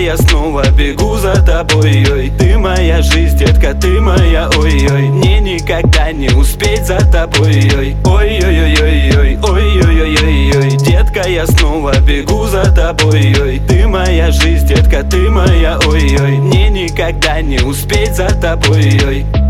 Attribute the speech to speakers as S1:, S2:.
S1: я снова бегу за тобой, ой. Ты моя жизнь, детка, ты моя, ой-ой. Мне никогда не успеть за тобой, ой. Ой-ой-ой-ой-ой, ой-ой-ой-ой-ой. Детка, я снова бегу за тобой, ой. Ты моя жизнь, детка, ты моя, ой-ой. Мне никогда не успеть за тобой, ой.